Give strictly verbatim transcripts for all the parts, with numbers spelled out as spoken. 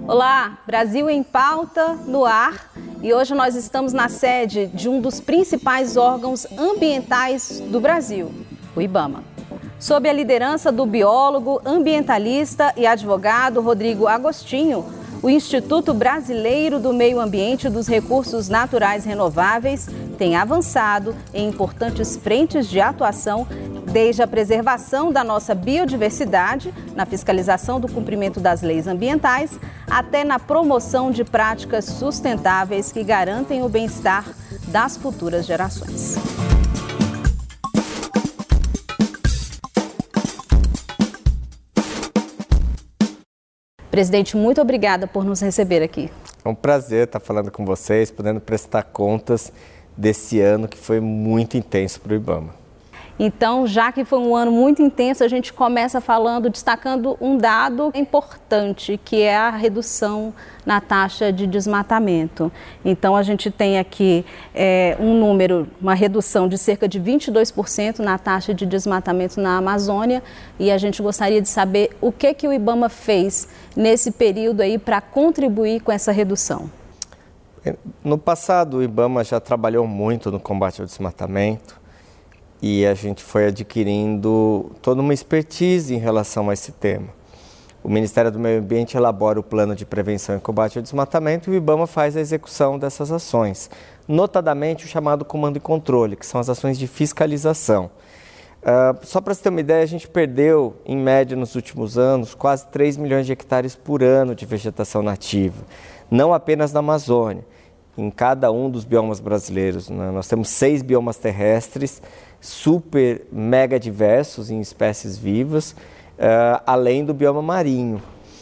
Olá, Brasil em Pauta, no ar, e hoje nós estamos na sede de um dos principais órgãos ambientais do Brasil, o IBAMA. Sob a liderança do biólogo, ambientalista e advogado Rodrigo Agostinho, o Instituto Brasileiro do Meio Ambiente e dos Recursos Naturais Renováveis tem avançado em importantes frentes de atuação, desde a preservação da nossa biodiversidade, na fiscalização do cumprimento das leis ambientais, até na promoção de práticas sustentáveis que garantem o bem-estar das futuras gerações. Presidente, muito obrigada por nos receber aqui. É um prazer estar falando com vocês, podendo prestar contas desse ano que foi muito intenso para o IBAMA. Então, já que foi um ano muito intenso, a gente começa falando, destacando um dado importante, que é a redução na taxa de desmatamento. Então, a gente tem aqui é, um número, uma redução de cerca de vinte e dois por cento na taxa de desmatamento na Amazônia, e a gente gostaria de saber o que, que o IBAMA fez nesse período aí para contribuir com essa redução. No passado, o IBAMA já trabalhou muito no combate ao desmatamento, e a gente foi adquirindo toda uma expertise em relação a esse tema. O Ministério do Meio Ambiente elabora o plano de prevenção e combate ao desmatamento e o IBAMA faz a execução dessas ações, notadamente o chamado comando e controle, que são as ações de fiscalização. Uh, só para você ter uma ideia, a gente perdeu, em média, nos últimos anos, quase três milhões de hectares por ano de vegetação nativa, não apenas na Amazônia, em cada um dos biomas brasileiros, né? Nós temos seis biomas terrestres, super mega diversos em espécies vivas, uh, além do bioma marinho.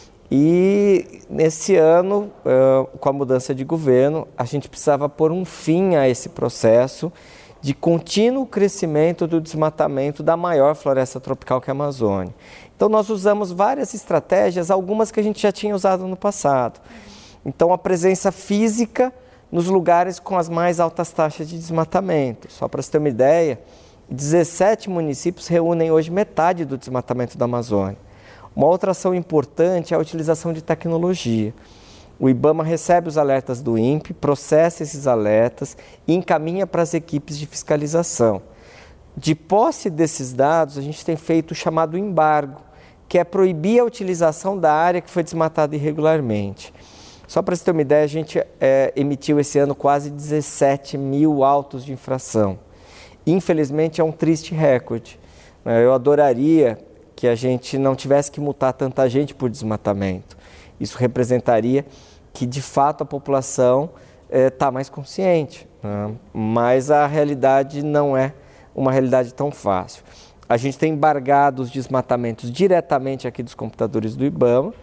E nesse ano, uh, com a mudança de governo, a gente precisava pôr um fim a esse processo de contínuo crescimento do desmatamento da maior floresta tropical que é a Amazônia. Então nós usamos várias estratégias, algumas que a gente já tinha usado no passado. Então a presença física nos lugares com as mais altas taxas de desmatamento. Só para você ter uma ideia, dezessete municípios reúnem hoje metade do desmatamento da Amazônia. Uma outra ação importante é a utilização de tecnologia. O IBAMA recebe os alertas do INPE, processa esses alertas e encaminha para as equipes de fiscalização. De posse desses dados, a gente tem feito o chamado embargo, que é proibir a utilização da área que foi desmatada irregularmente. Só para você ter uma ideia, a gente é, emitiu esse ano quase dezessete mil autos de infração. Infelizmente é um triste recorde. Eu adoraria que a gente não tivesse que multar tanta gente por desmatamento. Isso representaria que de fato a população está é, mais consciente, né? Mas a realidade não é uma realidade tão fácil. A gente tem embargado os desmatamentos diretamente aqui dos computadores do IBAMA,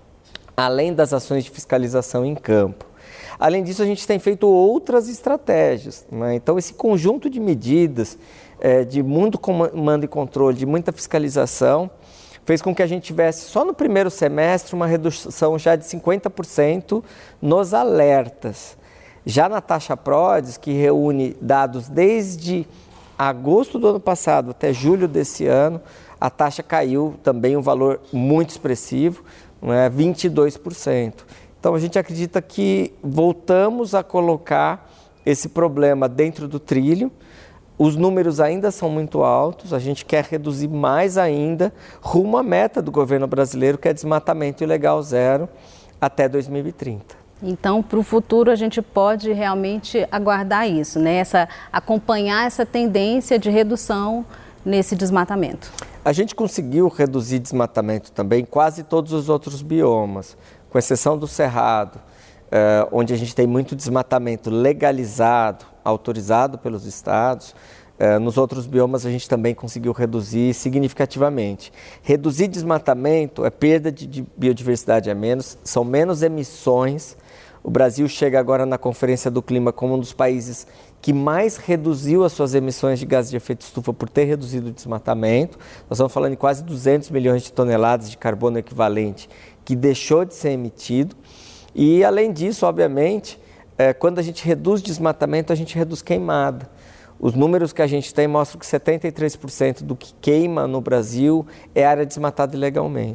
além das ações de fiscalização em campo. Além disso, a gente tem feito outras estratégias, né? Então, esse conjunto de medidas, é, de muito comando e controle, de muita fiscalização, fez com que a gente tivesse, só no primeiro semestre, uma redução já de cinquenta por cento nos alertas. Já na taxa PRODES, que reúne dados desde agosto do ano passado até julho desse ano, a taxa caiu também um valor muito expressivo, né, vinte e dois por cento. Então a gente acredita que voltamos a colocar esse problema dentro do trilho. Os números ainda são muito altos, a gente quer reduzir mais ainda rumo à meta do governo brasileiro, que é desmatamento ilegal zero até dois mil e trinta. Então, para o futuro, a gente pode realmente aguardar isso, né? Essa, acompanhar essa tendência de redução nesse desmatamento. A gente conseguiu reduzir desmatamento também em quase todos os outros biomas, com exceção do Cerrado, eh, onde a gente tem muito desmatamento legalizado, autorizado pelos estados. Eh, nos outros biomas a gente também conseguiu reduzir significativamente. Reduzir desmatamento é perda de, de biodiversidade a menos, são menos emissões. O Brasil chega agora na Conferência do Clima como um dos países que mais reduziu as suas emissões de gases de efeito estufa por ter reduzido o desmatamento. Nós estamos falando de quase duzentos milhões de toneladas de carbono equivalente que deixou de ser emitido. E, além disso, obviamente, é, quando a gente reduz desmatamento, a gente reduz queimada. Os números que a gente tem mostram que setenta e três por cento do que queima no Brasil é área desmatada ilegalmente.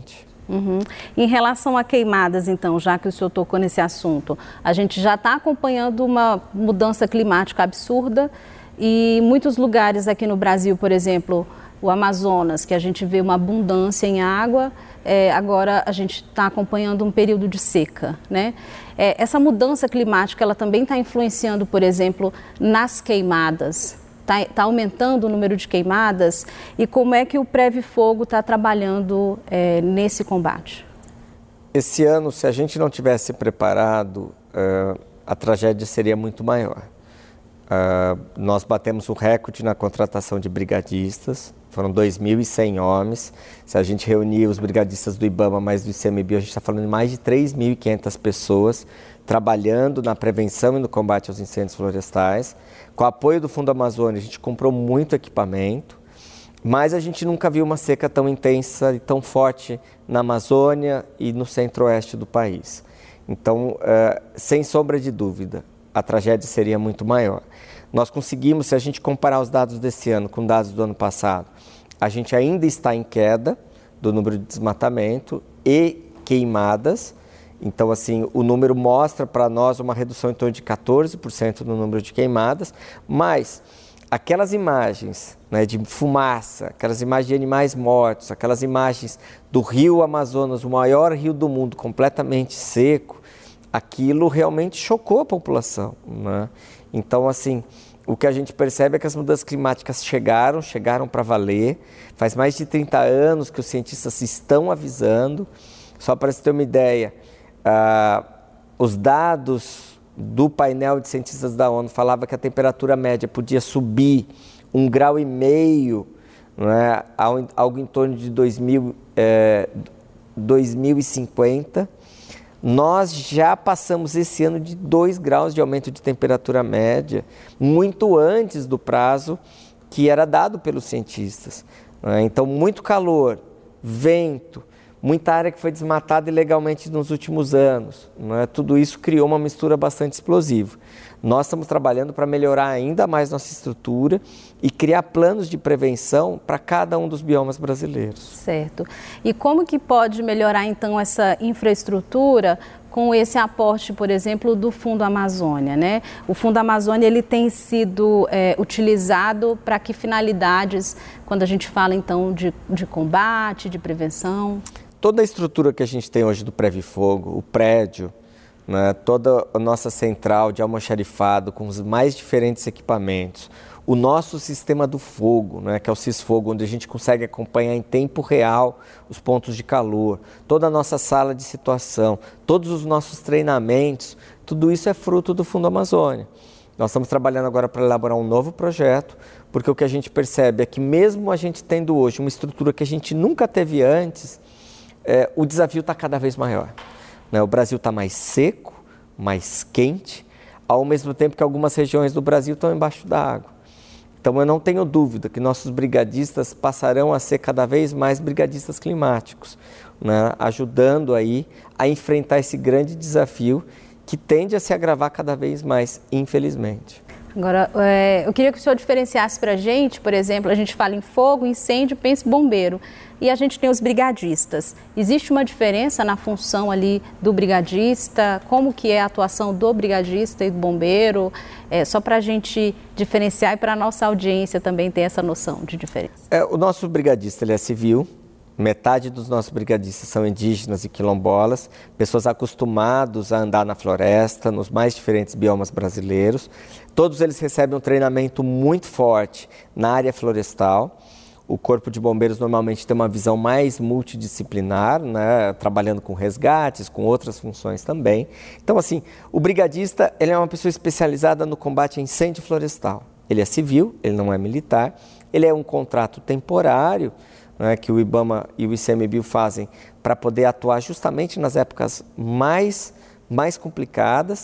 Uhum. Em relação a queimadas, então, já que o senhor tocou nesse assunto, a gente já está acompanhando uma mudança climática absurda e muitos lugares aqui no Brasil, por exemplo, o Amazonas, que a gente vê uma abundância em água, é, agora a gente está acompanhando um período de seca, né? É, essa mudança climática, ela também está influenciando, por exemplo, nas queimadas. Está tá aumentando o número de queimadas e como é que o Preve Fogo está trabalhando é, nesse combate? Esse ano, se a gente não tivesse preparado, uh, a tragédia seria muito maior. Uh, nós batemos o recorde na contratação de brigadistas, foram dois mil e cem homens. Se a gente reunir os brigadistas do IBAMA mais do I C M B I, a gente está falando de mais de três mil e quinhentas pessoas trabalhando na prevenção e no combate aos incêndios florestais. Com o apoio do Fundo Amazônia, a gente comprou muito equipamento, mas a gente nunca viu uma seca tão intensa e tão forte na Amazônia e no centro-oeste do país. Então, uh, sem sombra de dúvida, a tragédia seria muito maior. Nós conseguimos, se a gente comparar os dados desse ano com dados do ano passado, a gente ainda está em queda do número de desmatamento e queimadas. Então, assim, o número mostra para nós uma redução em torno de quatorze por cento no número de queimadas, mas aquelas imagens, né, de fumaça, aquelas imagens de animais mortos, aquelas imagens do rio Amazonas, o maior rio do mundo, completamente seco, aquilo realmente chocou a população, né? Então, assim, o que a gente percebe é que as mudanças climáticas chegaram, chegaram para valer. Faz mais de trinta anos que os cientistas estão avisando. Só para você ter uma ideia, uh, os dados do painel de cientistas da ONU falavam que a temperatura média podia subir um grau e meio, né, algo em torno de dois mil, é, dois mil e cinquenta. Nós já passamos esse ano de dois graus de aumento de temperatura média, muito antes do prazo que era dado pelos cientistas, né? Então, muito calor, vento, muita área que foi desmatada ilegalmente nos últimos anos, né? Tudo isso criou uma mistura bastante explosiva. Nós estamos trabalhando para melhorar ainda mais nossa estrutura e criar planos de prevenção para cada um dos biomas brasileiros. Certo. E como que pode melhorar, então, essa infraestrutura com esse aporte, por exemplo, do Fundo Amazônia, né? O Fundo Amazônia, ele tem sido é, utilizado para que finalidades, quando a gente fala, então, de, de combate, de prevenção? Toda a estrutura que a gente tem hoje do Preve Fogo, o prédio, né, toda a nossa central de almoxarifado com os mais diferentes equipamentos, o nosso sistema do fogo, né, que é o Cisfogo, onde a gente consegue acompanhar em tempo real os pontos de calor, toda a nossa sala de situação, todos os nossos treinamentos, tudo isso é fruto do Fundo Amazônia. Nós estamos trabalhando agora para elaborar um novo projeto, porque o que a gente percebe é que mesmo a gente tendo hoje uma estrutura que a gente nunca teve antes, é, o desafio está cada vez maior. O Brasil está mais seco, mais quente, ao mesmo tempo que algumas regiões do Brasil estão embaixo da água. Então, eu não tenho dúvida que nossos brigadistas passarão a ser cada vez mais brigadistas climáticos, né? Ajudando aí a enfrentar esse grande desafio que tende a se agravar cada vez mais, infelizmente. Agora, é, eu queria que o senhor diferenciasse para a gente, por exemplo, a gente fala em fogo, incêndio, pensa bombeiro, e a gente tem os brigadistas. Existe uma diferença na função ali do brigadista? Como que é a atuação do brigadista e do bombeiro? É, só para a gente diferenciar e para a nossa audiência também ter essa noção de diferença. É, o nosso brigadista, ele é civil. Metade dos nossos brigadistas são indígenas e quilombolas, pessoas acostumadas a andar na floresta, nos mais diferentes biomas brasileiros. Todos eles recebem um treinamento muito forte na área florestal. O Corpo de Bombeiros normalmente tem uma visão mais multidisciplinar, né, trabalhando com resgates, com outras funções também. Então, assim, o brigadista, ele é uma pessoa especializada no combate a incêndio florestal. Ele é civil, ele não é militar, ele é um contrato temporário, né, que o IBAMA e o I C M B I fazem para poder atuar justamente nas épocas mais, mais complicadas.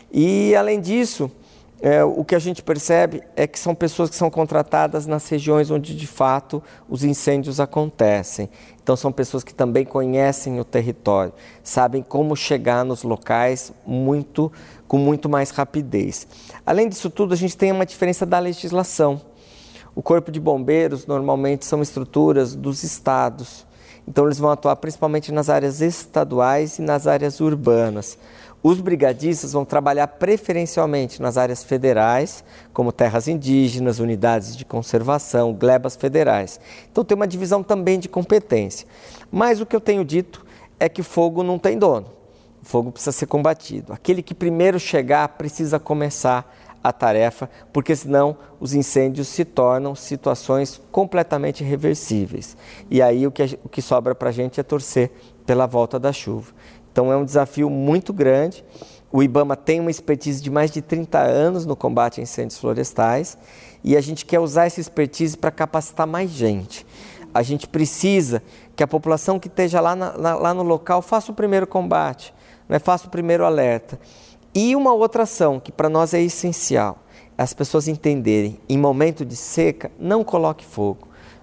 E, além disso, é, o que a gente percebe é que são pessoas que são contratadas nas regiões onde, de fato, os incêndios acontecem. Então, são pessoas que também conhecem o território, sabem como chegar nos locais muito, com muito mais rapidez. Além disso tudo, a gente tem uma diferença da legislação. O Corpo de Bombeiros, normalmente, são estruturas dos estados. então eles vão atuar principalmente nas áreas estaduais e nas áreas urbanas. Os brigadistas vão trabalhar preferencialmente nas áreas federais, como terras indígenas, unidades de conservação, glebas federais. Então tem uma divisão também de competência. Mas o que eu tenho dito é que fogo não tem dono. O fogo precisa ser combatido. Aquele que primeiro chegar precisa começar a tarefa, porque senão os incêndios se tornam situações completamente irreversíveis. E aí o que, o que sobra para a gente é torcer pela volta da chuva. Então é um desafio muito grande. O IBAMA tem uma expertise de mais de trinta anos no combate a incêndios florestais e a gente quer usar essa expertise para capacitar mais gente. A gente precisa que a população que esteja lá, na, lá no local faça o primeiro combate, né? Faça o primeiro alerta. E uma outra ação que para nós é essencial, é as pessoas entenderem, em momento de seca, não coloque fogo.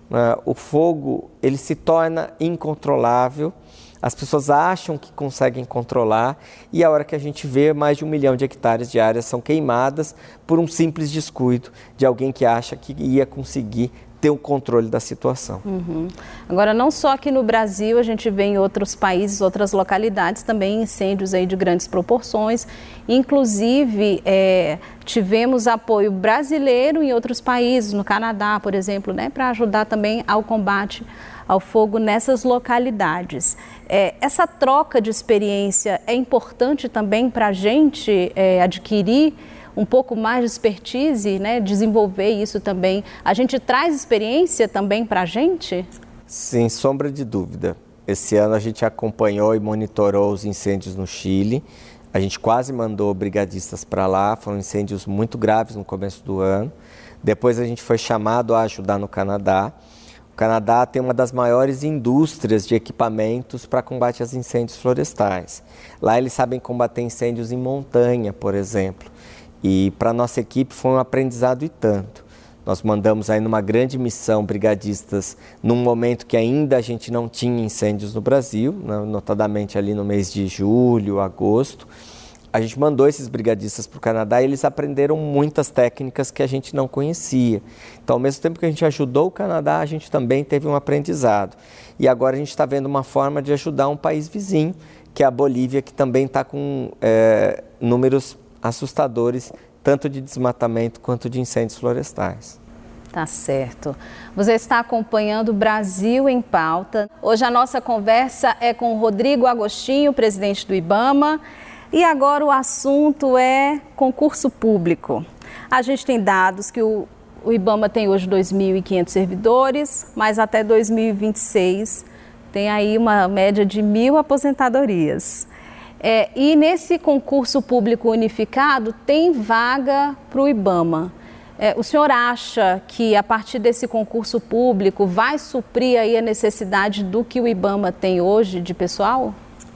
O fogo ele se torna incontrolável, as pessoas acham que conseguem controlar e a hora que a gente vê, mais de um milhão de hectares de áreas são queimadas por um simples descuido de alguém que acha que ia conseguir ter o controle da situação. Uhum. Agora, não só aqui no Brasil, a gente vê em outros países, outras localidades, também incêndios aí de grandes proporções. Inclusive, é, tivemos apoio brasileiro em outros países, no Canadá, por exemplo, né, para ajudar também ao combate ao fogo nessas localidades. É, essa troca de experiência é importante também para a gente é, adquirir um pouco mais de expertise, né? Desenvolver isso também. A gente traz experiência também para a gente? Sem sombra de dúvida. Esse ano a gente acompanhou e monitorou os incêndios no Chile. A gente quase mandou brigadistas para lá, foram incêndios muito graves no começo do ano. Depois a gente foi chamado a ajudar no Canadá. O Canadá tem uma das maiores indústrias de equipamentos para combate aos incêndios florestais. Lá eles sabem combater incêndios em montanha, por exemplo. E para a nossa equipe foi um aprendizado e tanto. Nós mandamos aí numa grande missão brigadistas num momento que ainda a gente não tinha incêndios no Brasil, notadamente ali no mês de julho, agosto. A gente mandou esses brigadistas para o Canadá e eles aprenderam muitas técnicas que a gente não conhecia. Então, ao mesmo tempo que a gente ajudou o Canadá, a gente também teve um aprendizado. E agora a gente está vendo uma forma de ajudar um país vizinho, que é a Bolívia, que também está com é, números assustadores, tanto de desmatamento quanto de incêndios florestais. Tá certo. Você está acompanhando o Brasil em Pauta. Hoje a nossa conversa é com o Rodrigo Agostinho, presidente do IBAMA. E agora o assunto é concurso público. A gente tem dados que o, o IBAMA tem hoje dois mil e quinhentos servidores, mas até dois mil e vinte e seis tem aí uma média de mil aposentadorias. É, e nesse concurso público unificado tem vaga para o IBAMA. É, o senhor acha que a partir desse concurso público vai suprir aí a necessidade do que o IBAMA tem hoje de pessoal?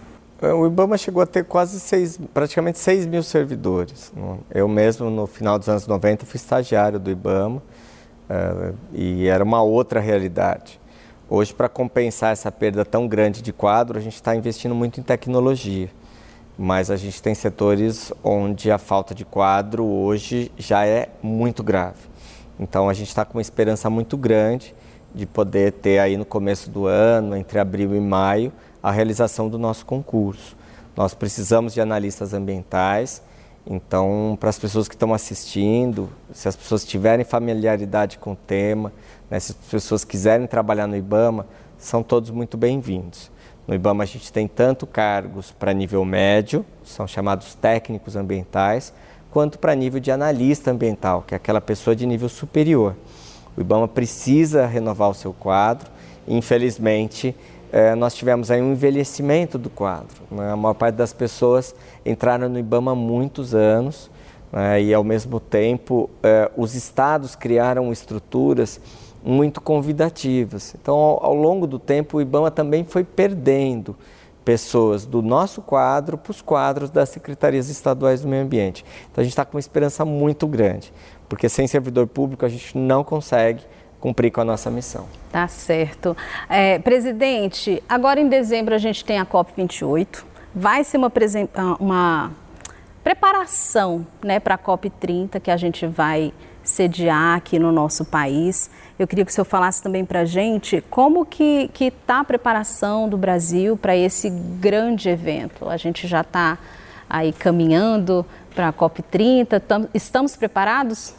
O IBAMA chegou a ter quase seis, praticamente seis mil servidores. Eu mesmo, no final dos anos noventa, fui estagiário do IBAMA uh, e era uma outra realidade. Hoje, para compensar essa perda tão grande de quadro, a gente está investindo muito em tecnologia. Mas a gente tem setores onde a falta de quadro hoje já é muito grave. Então a gente está com uma esperança muito grande de poder ter aí no começo do ano, entre abril e maio, a realização do nosso concurso. Nós precisamos de analistas ambientais, então para as pessoas que estão assistindo, se as pessoas tiverem familiaridade com o tema, né, se as pessoas quiserem trabalhar no IBAMA, são todos muito bem-vindos. No IBAMA a gente tem tanto cargos para nível médio, são chamados técnicos ambientais, quanto para nível de analista ambiental, que é aquela pessoa de nível superior. O IBAMA precisa renovar o seu quadro e, infelizmente, eh, nós tivemos aí um envelhecimento do quadro. Né? A maior parte das pessoas entraram no IBAMA há muitos anos, né? E, ao mesmo tempo, eh, os estados criaram estruturas muito convidativas. Então, ao, ao longo do tempo, o IBAMA também foi perdendo pessoas do nosso quadro para os quadros das secretarias estaduais do meio ambiente. Então, a gente está com uma esperança muito grande, porque sem servidor público a gente não consegue cumprir com a nossa missão. Tá certo. É, presidente, agora em dezembro a gente tem a COP vinte e oito, vai ser uma, uma preparação, né, para a COP trinta, que a gente vai sediar aqui no nosso país. Eu queria que o senhor falasse também para a gente como que que está a preparação do Brasil para esse grande evento. A gente já está aí caminhando para a COP trinta, tam, estamos preparados?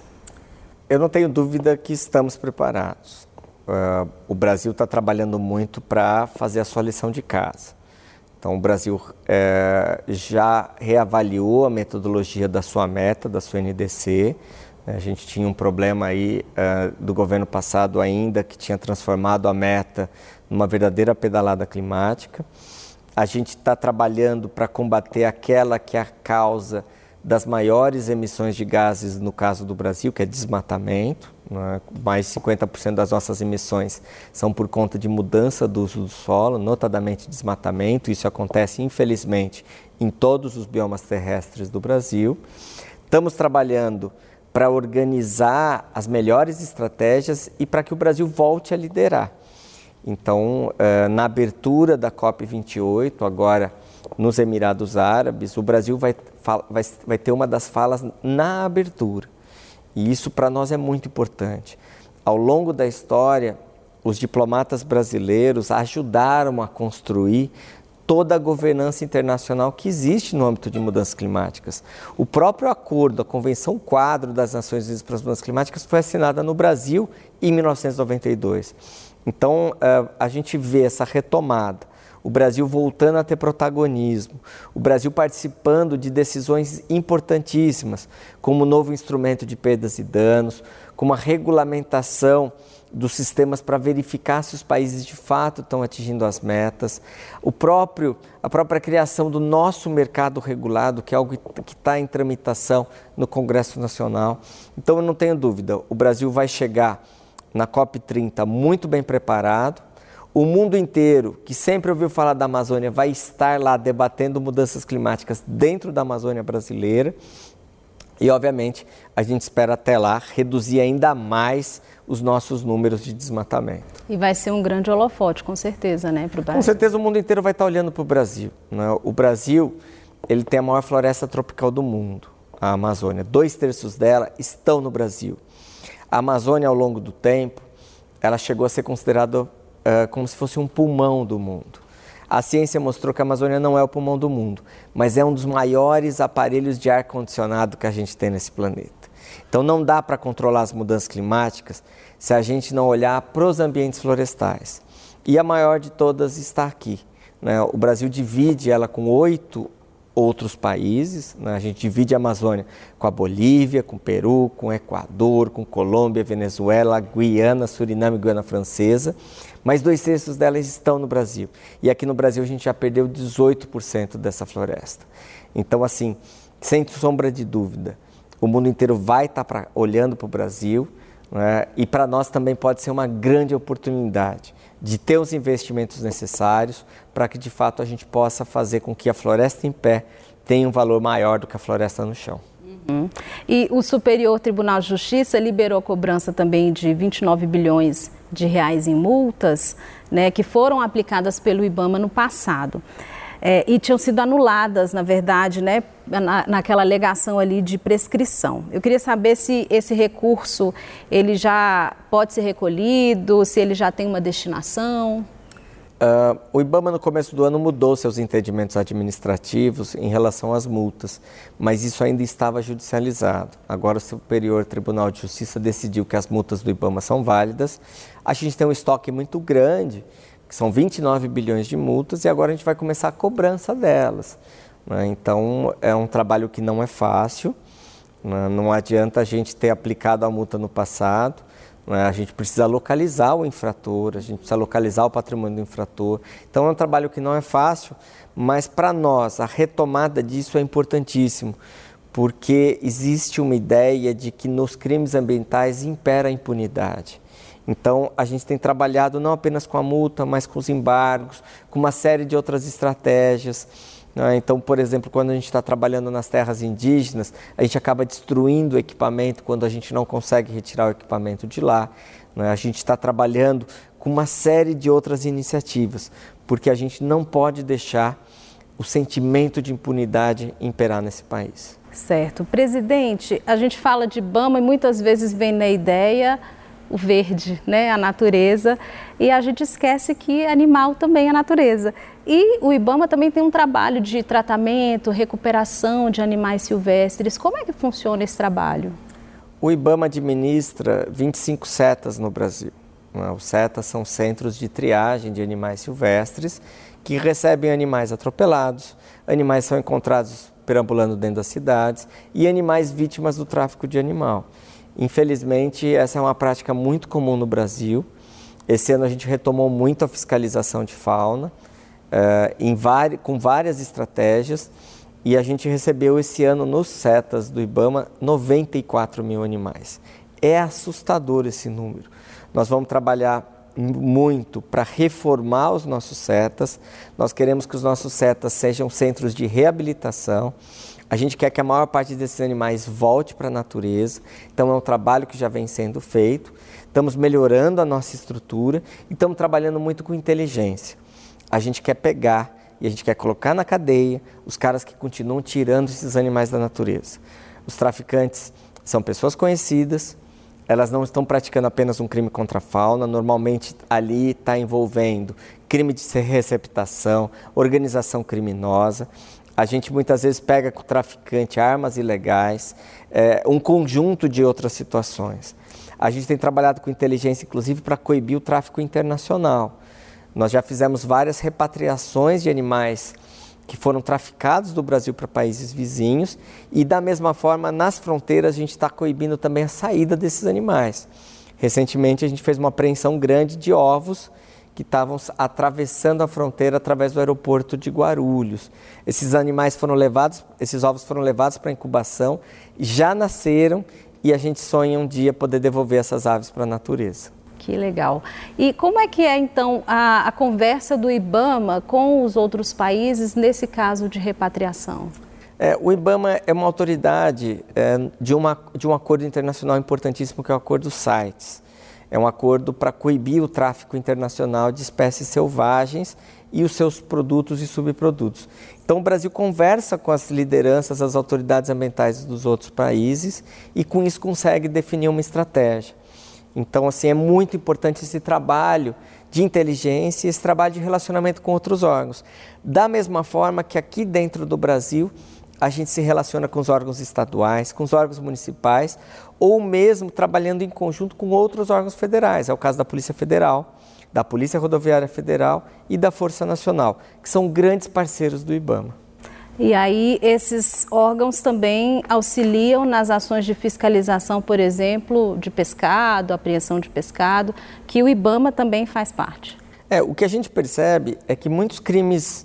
Eu não tenho dúvida que estamos preparados. Uh, o Brasil está trabalhando muito para fazer a sua lição de casa. Então, o Brasil é, já reavaliou a metodologia da sua meta, da sua N D C. A gente tinha um problema aí uh, do governo passado ainda, que tinha transformado a meta numa verdadeira pedalada climática. A gente está trabalhando para combater aquela que é a causa das maiores emissões de gases, no caso do Brasil, que é desmatamento. Né? Mais de cinquenta por cento das nossas emissões são por conta de mudança do uso do solo, notadamente desmatamento. Isso acontece, infelizmente, em todos os biomas terrestres do Brasil. Estamos trabalhando para organizar as melhores estratégias e para que o Brasil volte a liderar. Então, na abertura da COP vinte e oito, agora nos Emirados Árabes, o Brasil vai, vai, vai ter uma das falas na abertura. E isso para nós é muito importante. Ao longo da história, os diplomatas brasileiros ajudaram a construir toda a governança internacional que existe no âmbito de mudanças climáticas. O próprio acordo, a Convenção Quadro das Nações Unidas para as Mudanças Climáticas, foi assinada no Brasil em mil novecentos e noventa e dois. Então, a gente vê essa retomada, o Brasil voltando a ter protagonismo, o Brasil participando de decisões importantíssimas, como o novo instrumento de perdas e danos, como a regulamentação dos sistemas para verificar se os países de fato estão atingindo as metas, o próprio, a própria criação do nosso mercado regulado, que é algo que está em tramitação no Congresso Nacional. Então, eu não tenho dúvida, o Brasil vai chegar na COP trinta muito bem preparado. O mundo inteiro, que sempre ouviu falar da Amazônia, vai estar lá debatendo mudanças climáticas dentro da Amazônia brasileira. E, obviamente, a gente espera até lá reduzir ainda mais os nossos números de desmatamento. E vai ser um grande holofote, com certeza, né, para o Brasil? Com certeza o mundo inteiro vai estar olhando para o Brasil. Né? O Brasil, ele tem a maior floresta tropical do mundo, a Amazônia. Dois terços dela estão no Brasil. A Amazônia, ao longo do tempo, ela chegou a ser considerada uh, como se fosse um pulmão do mundo. A ciência mostrou que a Amazônia não é o pulmão do mundo, mas é um dos maiores aparelhos de ar-condicionado que a gente tem nesse planeta. Então, não dá para controlar as mudanças climáticas se a gente não olhar para os ambientes florestais. E a maior de todas está aqui. Né? O Brasil divide ela com oito outros países, né? A gente divide a Amazônia com a Bolívia, com o Peru, com o Equador, com Colômbia, Venezuela, Guiana, Suriname e Guiana Francesa, mas dois terços delas estão no Brasil. E aqui no Brasil a gente já perdeu dezoito por cento dessa floresta. Então, assim, sem sombra de dúvida, o mundo inteiro vai estar pra, olhando para o Brasil, né? E para nós também pode ser uma grande oportunidade de ter os investimentos necessários para que, de fato, a gente possa fazer com que a floresta em pé tenha um valor maior do que a floresta no chão. Uhum. E o Superior Tribunal de Justiça liberou a cobrança também de vinte e nove bilhões de reais em multas, né, que foram aplicadas pelo IBAMA no passado. É, e tinham sido anuladas, na verdade, né, na, naquela alegação ali de prescrição. Eu queria saber se esse recurso ele já pode ser recolhido, se ele já tem uma destinação. Uh, o IBAMA, no começo do ano, mudou seus entendimentos administrativos em relação às multas, mas isso ainda estava judicializado. Agora o Superior Tribunal de Justiça decidiu que as multas do IBAMA são válidas. A gente tem um estoque muito grande, que são vinte e nove bilhões de multas, e agora a gente vai começar a cobrança delas. Né? Então, é um trabalho que não é fácil, né? Não adianta a gente ter aplicado a multa no passado, né? A gente precisa localizar o infrator, a gente precisa localizar o patrimônio do infrator. Então, é um trabalho que não é fácil, mas para nós, a retomada disso é importantíssimo, porque existe uma ideia de que nos crimes ambientais impera a impunidade. Então, a gente tem trabalhado não apenas com a multa, mas com os embargos, com uma série de outras estratégias. Né? Então, por exemplo, quando a gente está trabalhando nas terras indígenas, a gente acaba destruindo o equipamento quando a gente não consegue retirar o equipamento de lá. Né? A gente está trabalhando com uma série de outras iniciativas, porque a gente não pode deixar o sentimento de impunidade imperar nesse país. Certo. Presidente, a gente fala de IBAMA e muitas vezes vem na ideia o verde, né, a natureza, e a gente esquece que animal também é natureza. E o IBAMA também tem um trabalho de tratamento, recuperação de animais silvestres. Como é que funciona esse trabalho? O IBAMA administra vinte e cinco setas no Brasil. Os setas são centros de triagem de animais silvestres que recebem animais atropelados, animais são encontrados perambulando dentro das cidades e animais vítimas do tráfico de animal. Infelizmente, essa é uma prática muito comum no Brasil. Esse ano a gente retomou muito a fiscalização de fauna, uh, em vari, com várias estratégias, e a gente recebeu esse ano nos setas do IBAMA noventa e quatro mil animais. É assustador esse número. Nós vamos trabalhar muito para reformar os nossos setas. Nós queremos que os nossos setas sejam centros de reabilitação. A gente quer que a maior parte desses animais volte para a natureza, então é um trabalho que já vem sendo feito. Estamos melhorando a nossa estrutura e estamos trabalhando muito com inteligência. A gente quer pegar e a gente quer colocar na cadeia os caras que continuam tirando esses animais da natureza. Os traficantes são pessoas conhecidas, elas não estão praticando apenas um crime contra a fauna, normalmente ali está envolvendo crime de receptação, organização criminosa. A gente muitas vezes pega com o traficante armas ilegais, é, um conjunto de outras situações. A gente tem trabalhado com inteligência, inclusive, para coibir o tráfico internacional. Nós já fizemos várias repatriações de animais que foram traficados do Brasil para países vizinhos e, da mesma forma, nas fronteiras a gente está coibindo também a saída desses animais. Recentemente a gente fez uma apreensão grande de ovos que estavam atravessando a fronteira através do aeroporto de Guarulhos. Esses animais foram levados, esses ovos foram levados para incubação, já nasceram e a gente sonha um dia poder devolver essas aves para a natureza. Que legal. E como é que é, então, a, a conversa do IBAMA com os outros países nesse caso de repatriação? É, o IBAMA é uma autoridade é, de, uma, de um acordo internacional importantíssimo, que é o Acordo CITES. É um acordo para coibir o tráfico internacional de espécies selvagens e os seus produtos e subprodutos. Então, o Brasil conversa com as lideranças, as autoridades ambientais dos outros países e, com isso, consegue definir uma estratégia. Então, assim, é muito importante esse trabalho de inteligência e esse trabalho de relacionamento com outros órgãos. Da mesma forma que aqui dentro do Brasil, a gente se relaciona com os órgãos estaduais, com os órgãos municipais, ou mesmo trabalhando em conjunto com outros órgãos federais. É o caso da Polícia Federal, da Polícia Rodoviária Federal e da Força Nacional, que são grandes parceiros do IBAMA. E aí esses órgãos também auxiliam nas ações de fiscalização, por exemplo, de pescado, apreensão de pescado, que o IBAMA também faz parte. É, o que a gente percebe é que muitos crimes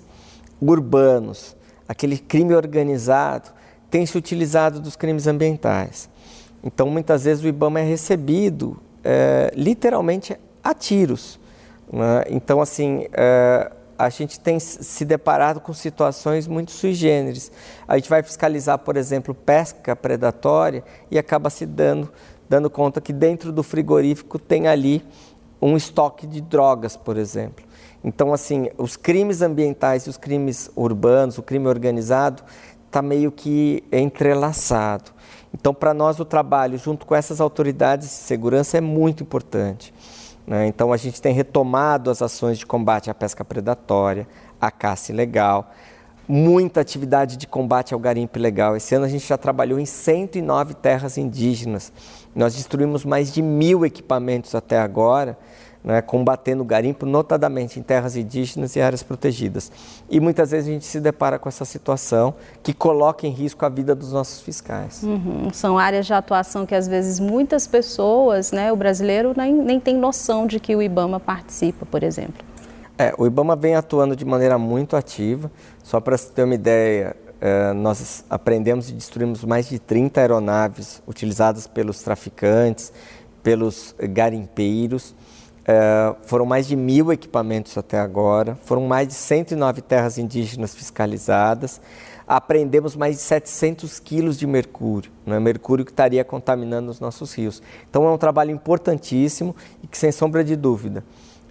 urbanos, aquele crime organizado, tem se utilizado dos crimes ambientais. Então, muitas vezes o IBAMA é recebido é, literalmente a tiros, né? Então, assim, é, a gente tem se deparado com situações muito sui generis. A gente vai fiscalizar, por exemplo, pesca predatória e acaba se dando, dando conta que dentro do frigorífico tem ali um estoque de drogas, por exemplo. Então, assim, os crimes ambientais e os crimes urbanos, o crime organizado, está meio que entrelaçado. Então, para nós, o trabalho junto com essas autoridades de segurança é muito importante, né? Então, a gente tem retomado as ações de combate à pesca predatória, à caça ilegal, muita atividade de combate ao garimpo ilegal. Esse ano a gente já trabalhou em cento e nove terras indígenas. Nós destruímos mais de mil equipamentos até agora, né, combatendo o garimpo, notadamente em terras indígenas e áreas protegidas. E muitas vezes a gente se depara com essa situação que coloca em risco a vida dos nossos fiscais. Uhum. São áreas de atuação que às vezes muitas pessoas, né, o brasileiro nem, nem tem noção de que o IBAMA participa, por exemplo. É, o IBAMA vem atuando de maneira muito ativa. Só para você ter uma ideia, é, nós aprendemos e destruímos mais de trinta aeronaves utilizadas pelos traficantes, pelos garimpeiros. Uh, foram mais de mil equipamentos até agora, foram mais de cento e nove terras indígenas fiscalizadas, apreendemos mais de setecentos quilos de mercúrio, né? Mercúrio que estaria contaminando os nossos rios. Então é um trabalho importantíssimo e que, sem sombra de dúvida,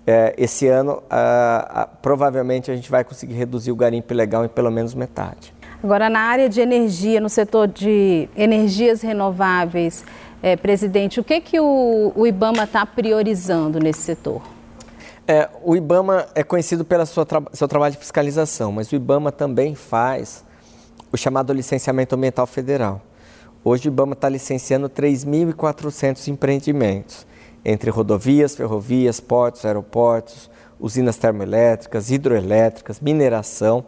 é, esse ano a, a, provavelmente a gente vai conseguir reduzir o garimpo ilegal em pelo menos metade. Agora, na área de energia, no setor de energias renováveis, é, presidente, o que, que o, o IBAMA está priorizando nesse setor? É, o IBAMA é conhecido pelo seu trabalho de fiscalização, mas o IBAMA também faz o chamado licenciamento ambiental federal. Hoje o IBAMA está licenciando três mil e quatrocentos empreendimentos, entre rodovias, ferrovias, portos, aeroportos, usinas termoelétricas, hidroelétricas, mineração.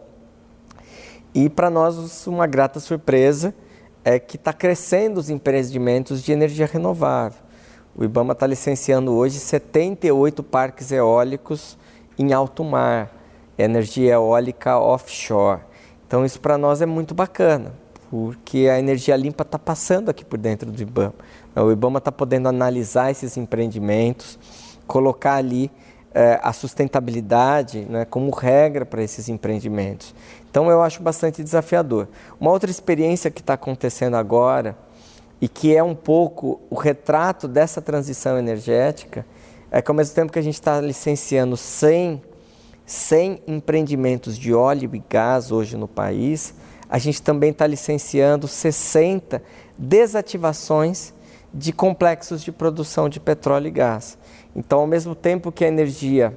E para nós uma grata surpresa é que está crescendo os empreendimentos de energia renovável. O IBAMA está licenciando hoje setenta e oito parques eólicos em alto mar, energia eólica offshore. Então isso para nós é muito bacana, porque a energia limpa está passando aqui por dentro do IBAMA. O IBAMA está podendo analisar esses empreendimentos, colocar ali eh, a sustentabilidade, né, como regra para esses empreendimentos. Então eu acho bastante desafiador. Uma outra experiência que está acontecendo agora, e que é um pouco o retrato dessa transição energética, é que ao mesmo tempo que a gente está licenciando cem, cem empreendimentos de óleo e gás hoje no país, a gente também está licenciando sessenta desativações de complexos de produção de petróleo e gás. Então, ao mesmo tempo que a energia,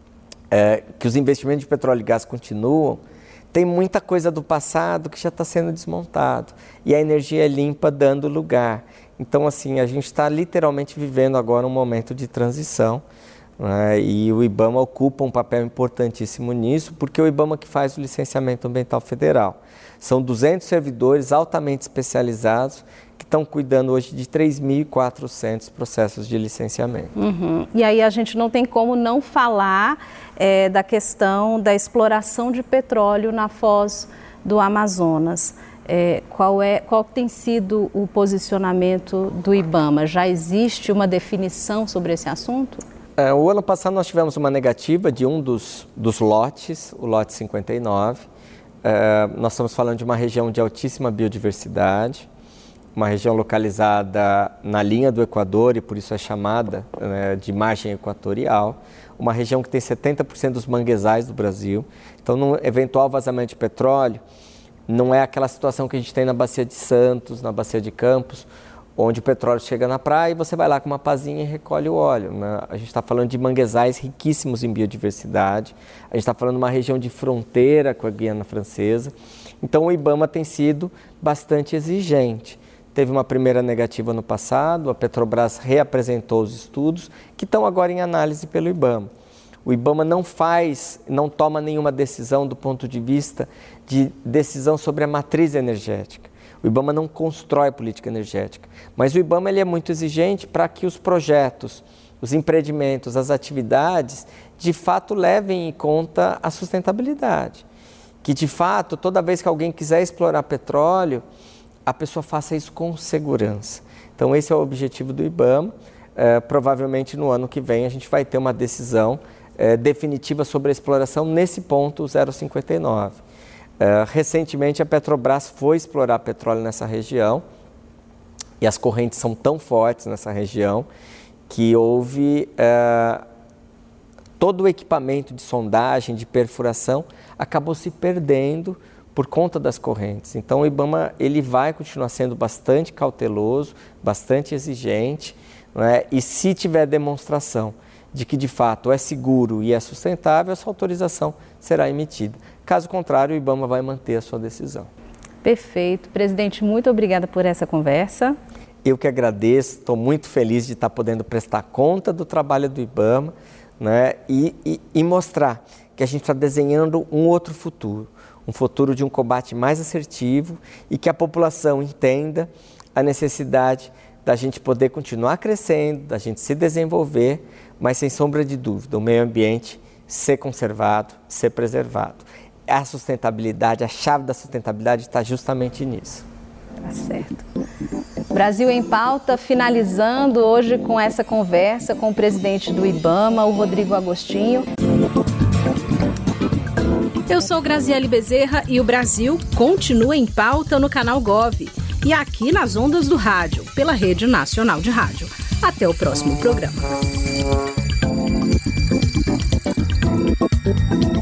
é, que os investimentos de petróleo e gás continuam, tem muita coisa do passado que já está sendo desmontado e a energia é limpa dando lugar. Então, assim, a gente está literalmente vivendo agora um momento de transição, né? E o IBAMA ocupa um papel importantíssimo nisso, porque é o IBAMA que faz o licenciamento ambiental federal. São duzentos servidores altamente especializados que estão cuidando hoje de três mil e quatrocentos processos de licenciamento. Uhum. E aí a gente não tem como não falar é, da questão da exploração de petróleo na foz do Amazonas. É, qual, é, qual tem sido o posicionamento do IBAMA? Já existe uma definição sobre esse assunto? É, o ano passado nós tivemos uma negativa de um dos, dos lotes, o lote cinquenta e nove. É, nós estamos falando de uma região de altíssima biodiversidade, uma região localizada na linha do Equador e por isso é chamada, né, de margem equatorial, uma região que tem setenta por cento dos manguezais do Brasil. Então, num eventual vazamento de petróleo, não é aquela situação que a gente tem na Bacia de Santos, na Bacia de Campos, onde o petróleo chega na praia e você vai lá com uma pazinha e recolhe o óleo, né? A gente está falando de manguezais riquíssimos em biodiversidade, a gente está falando de uma região de fronteira com a Guiana Francesa. Então, o IBAMA tem sido bastante exigente. Teve uma primeira negativa no passado, a Petrobras reapresentou os estudos, que estão agora em análise pelo IBAMA. O IBAMA não faz, não toma nenhuma decisão do ponto de vista de decisão sobre a matriz energética. O IBAMA não constrói política energética, mas o IBAMA ele é muito exigente para que os projetos, os empreendimentos, as atividades, de fato levem em conta a sustentabilidade. Que, de fato, toda vez que alguém quiser explorar petróleo, a pessoa faça isso com segurança. Então, esse é o objetivo do IBAMA. É, provavelmente, no ano que vem, a gente vai ter uma decisão é, definitiva sobre a exploração nesse ponto zero cinquenta e nove. É, recentemente, a Petrobras foi explorar petróleo nessa região e as correntes são tão fortes nessa região que houve é, todo o equipamento de sondagem, de perfuração, acabou se perdendo por conta das correntes. Então, o IBAMA ele vai continuar sendo bastante cauteloso, bastante exigente, não é? E se tiver demonstração de que, de fato, é seguro e é sustentável, essa autorização será emitida. Caso contrário, o IBAMA vai manter a sua decisão. Perfeito. Presidente, muito obrigada por essa conversa. Eu que agradeço, estou muito feliz de estar podendo prestar conta do trabalho do IBAMA, né? e, e, e mostrar que a gente está desenhando um outro futuro, um futuro de um combate mais assertivo e que a população entenda a necessidade da gente poder continuar crescendo, da gente se desenvolver, mas sem sombra de dúvida, o meio ambiente ser conservado, ser preservado. A sustentabilidade, a chave da sustentabilidade está justamente nisso. Tá certo. Brasil em Pauta, finalizando hoje com essa conversa com o presidente do IBAMA, o Rodrigo Agostinho. Eu sou Graziele Bezerra e o Brasil continua em pauta no canal Gov e aqui nas ondas do rádio, pela Rede Nacional de Rádio. Até o próximo programa. Obrigada.